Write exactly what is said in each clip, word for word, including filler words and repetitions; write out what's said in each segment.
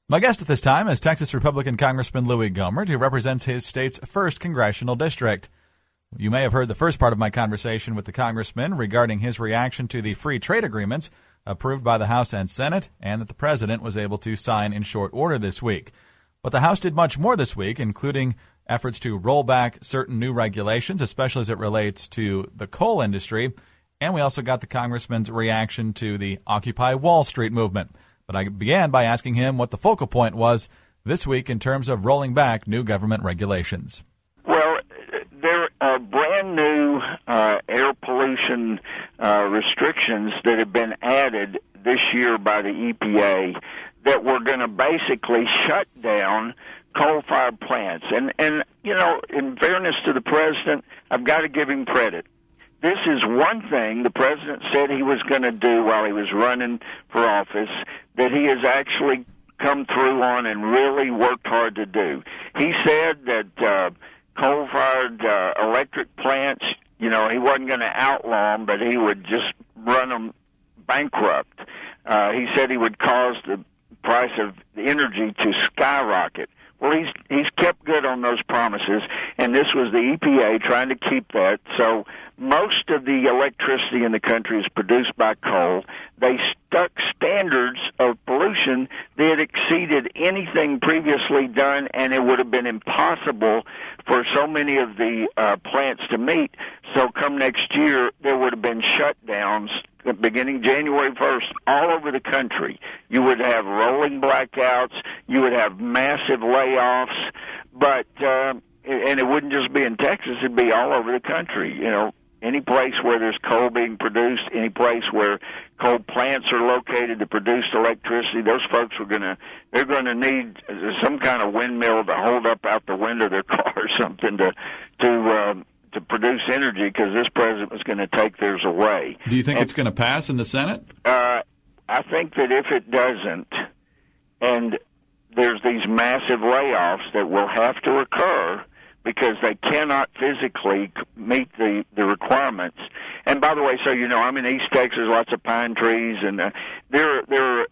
My guest at this time is Texas Republican Congressman Louis Gohmert, who represents his state's first congressional district. You may have heard the first part of my conversation with the congressman regarding his reaction to the free trade agreements approved by the House and Senate and that the president was able to sign in short order this week. But the House did much more this week, including efforts to roll back certain new regulations, especially as it relates to the coal industry. And we also got the congressman's reaction to the Occupy Wall Street movement. But I began by asking him what the focal point was this week in terms of rolling back new government regulations. Well, there are brand new uh, air pollution uh, restrictions that have been added this year by the E P A that were going to basically shut down coal-fired plants. And, and, you know, in fairness to the president, I've got to give him credit. This is one thing the president said he was going to do while he was running for office that he has actually come through on and really worked hard to do. He said that uh, coal-fired uh, electric plants, you know, he wasn't going to outlaw them, but he would just run them bankrupt. Uh, he said he would cause the price of energy to skyrocket. Well, he's he's kept good on those promises, and this was the E P A trying to keep that. So most of the electricity in the country is produced by coal. They stuck standards of pollution that exceeded anything previously done, and it would have been impossible for so many of the uh, plants to meet. So come next year, there would have been shutdowns beginning January first, all over the country. You would have rolling blackouts. You would have massive layoffs. But, uh, and it wouldn't just be in Texas. It'd be all over the country. You know, any place where there's coal being produced, any place where coal plants are located to produce electricity, those folks are going to, they're going to need some kind of windmill to hold up out the window of their car or something to, to, um, to produce energy, because this president was going to take theirs away. Do you think and, it's going to pass in the Senate? Uh, I think that if it doesn't, and there's these massive layoffs that will have to occur because they cannot physically meet the, the requirements. And by the way, so you know, I'm in East Texas, lots of pine trees, and uh, there, there are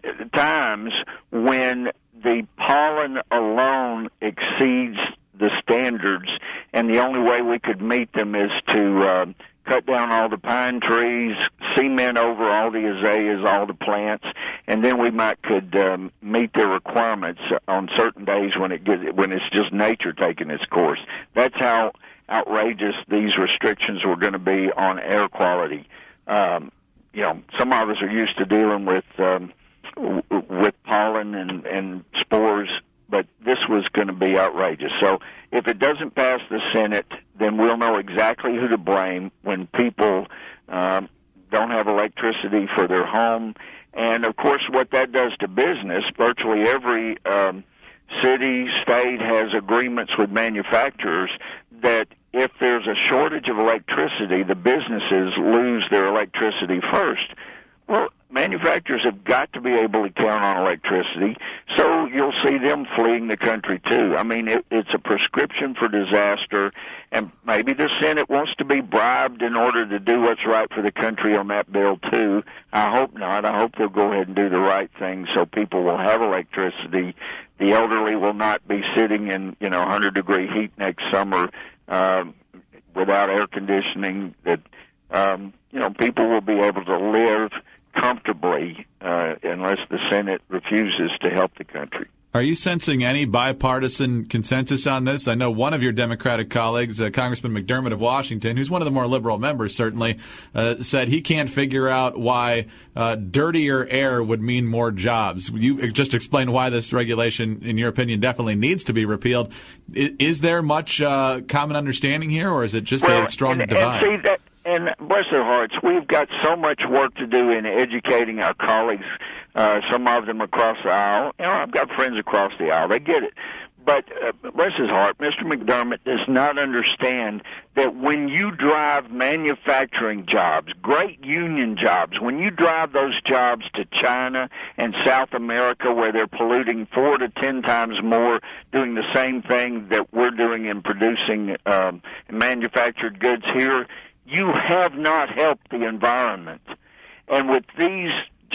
times when the pollen alone exceeds the standards, and the only way we could meet them is to uh, cut down all the pine trees, cement over all the azaleas, all the plants, and then we might could um, meet their requirements on certain days when it gets, when it's just nature taking its course. That's how outrageous these restrictions were going to be on air quality. Um, you know, some of us are used to dealing with um, w- with pollen and, and spores, but this was going to be outrageous. So if it doesn't pass the Senate, then we'll know exactly who to blame when people um, don't have electricity for their home. And, of course, what that does to business, virtually every um, city, state has agreements with manufacturers that if there's a shortage of electricity, the businesses lose their electricity first. Well, manufacturers have got to be able to count on electricity, so you'll see them fleeing the country, too. I mean, it, it's a prescription for disaster, and maybe the Senate wants to be bribed in order to do what's right for the country on that bill, too. I hope not. I hope they'll go ahead and do the right thing so people will have electricity. The elderly will not be sitting in, you know, one hundred degree heat next summer uh, without air conditioning. That, um, you know, people will be able to live comfortably uh, unless the Senate refuses to help the country. Are you sensing any bipartisan consensus on this? I know one of your Democratic colleagues, uh, Congressman McDermott of Washington, who's one of the more liberal members certainly, uh, said he can't figure out why uh, dirtier air would mean more jobs. You just explained why this regulation, in your opinion, definitely needs to be repealed. Is, is there much uh, common understanding here, or is it just well, a strong and, divide? And see that, And bless their hearts, we've got so much work to do in educating our colleagues, uh, some of them across the aisle. You know, I've got friends across the aisle. They get it. But uh, bless his heart, Mister McDermott does not understand that when you drive manufacturing jobs, great union jobs, when you drive those jobs to China and South America where they're polluting four to ten times more, doing the same thing that we're doing in producing um, manufactured goods here, you have not helped the environment. And with these just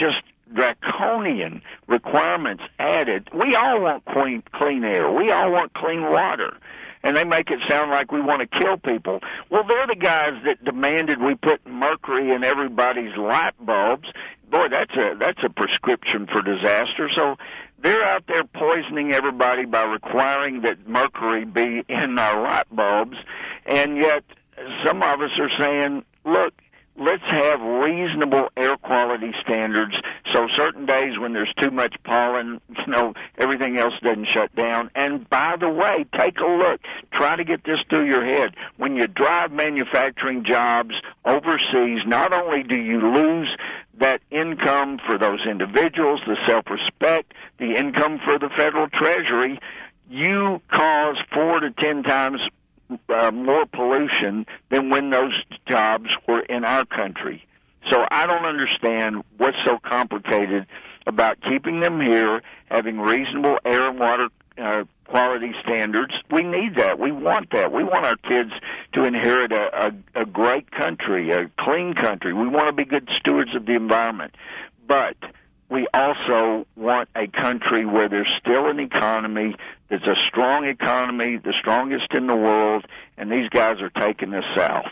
draconian requirements added. We all want clean, clean air. We all want clean water. And they make it sound like we want to kill people. Well, they're the guys that demanded we put mercury in everybody's light bulbs. Boy, that's a that's a prescription for disaster. So they're out there poisoning everybody by requiring that mercury be in our light bulbs. And yet some of us are saying, look, let's have reasonable air quality standards so certain days when there's too much pollen, you know, everything else doesn't shut down. And by the way, take a look. Try to get this through your head. When you drive manufacturing jobs overseas, not only do you lose that income for those individuals, the self-respect, the income for the federal treasury, you cause four to ten times Uh, more pollution than when those jobs were in our country. So I don't understand what's so complicated about keeping them here, having reasonable air and water uh, quality standards. We need that. We want that. We want our kids to inherit a, a, a great country, a clean country. We want to be good stewards of the environment. But we also want a country where there's still an economy that's a strong economy, the strongest in the world, and these guys are taking us south.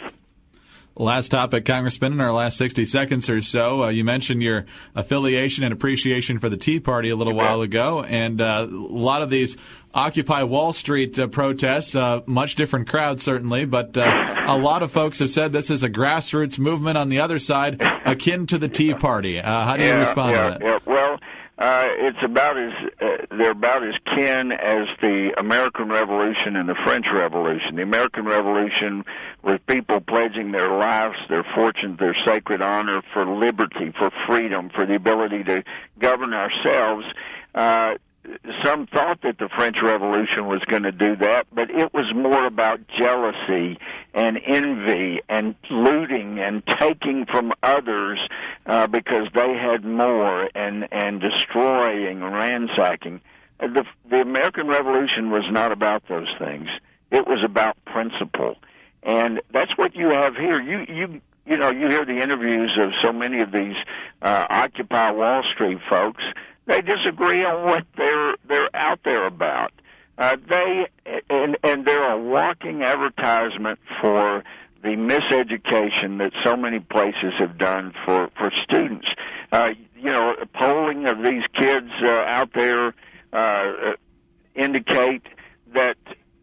Last topic, Congressman, in our last sixty seconds or so, uh, you mentioned your affiliation and appreciation for the Tea Party a little You while bet. ago, and uh, a lot of these Occupy Wall Street uh, protests, uh, much different crowd certainly, but uh, a lot of folks have said this is a grassroots movement on the other side, akin to the Tea Party. Uh, how do you yeah, respond yeah, to that? Yeah. Well, uh, it's about as uh, they're about as kin as the American Revolution and the French Revolution. The American Revolution was people pledging their lives, their fortunes, their sacred honor for liberty, for freedom, for the ability to govern ourselves. Uh, Some thought that the French Revolution was going to do that, but it was more about jealousy and envy and looting and taking from others uh, because they had more, and, and destroying and ransacking. The, the American Revolution was not about those things. It was about principle. And that's what you have here. You, you, you know, you hear the interviews of so many of these uh, Occupy Wall Street folks. They disagree on what they're they're out there about. Uh, they and and they're a walking advertisement for the miseducation that so many places have done for for students. Uh, you know, polling of these kids uh, out there uh, indicate that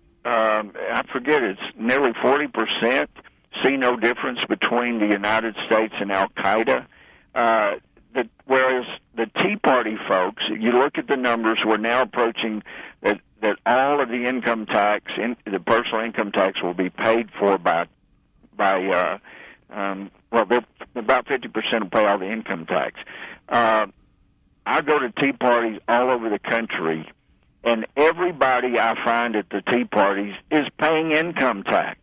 um, I forget it's nearly forty percent see no difference between the United States and Al Qaeda. Uh, That, whereas the Tea Party folks, you look at the numbers, we're now approaching that, that all of the income tax, in, the personal income tax, will be paid for by, by uh, um, well, about fifty percent will pay all the income tax. Uh, I go to Tea Parties all over the country, and everybody I find at the Tea Parties is paying income tax.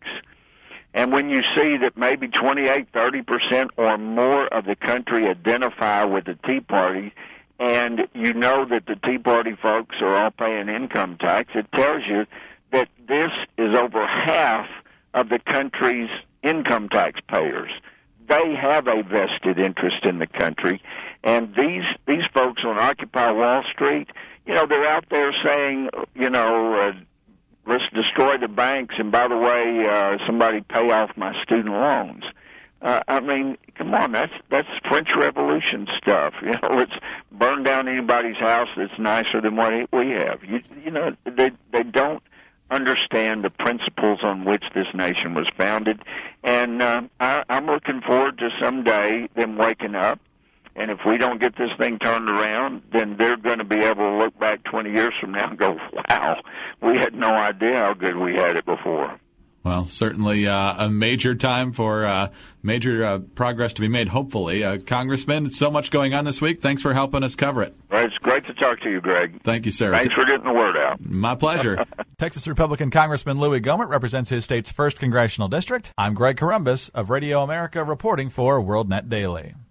And when you see that maybe twenty-eight, thirty percent or more of the country identify with the Tea Party, and you know that the Tea Party folks are all paying income tax, it tells you that this is over half of the country's income taxpayers. They have a vested interest in the country, and these these folks on Occupy Wall Street, you know, they're out there saying, you know, uh, let's destroy the banks, and by the way, uh, somebody pay off my student loans. Uh, I mean, come on, that's that's French Revolution stuff. You know, let's burn down anybody's house that's nicer than what we have. You, you know, they they don't understand the principles on which this nation was founded, and uh, I, I'm looking forward to someday them waking up. And if we don't get this thing turned around, then they're going to be able to look back twenty years from now and go, wow, we had no idea how good we had it before. Well, certainly uh, a major time for uh, major uh, progress to be made, hopefully. Uh, Congressman, so much going on this week. Thanks for helping us cover it. Well, it's great to talk to you, Greg. Thank you, sir. Thanks for getting the word out. My pleasure. Texas Republican Congressman Louis Gohmert represents his state's first congressional district. I'm Greg Corombos of Radio America reporting for WorldNet Daily.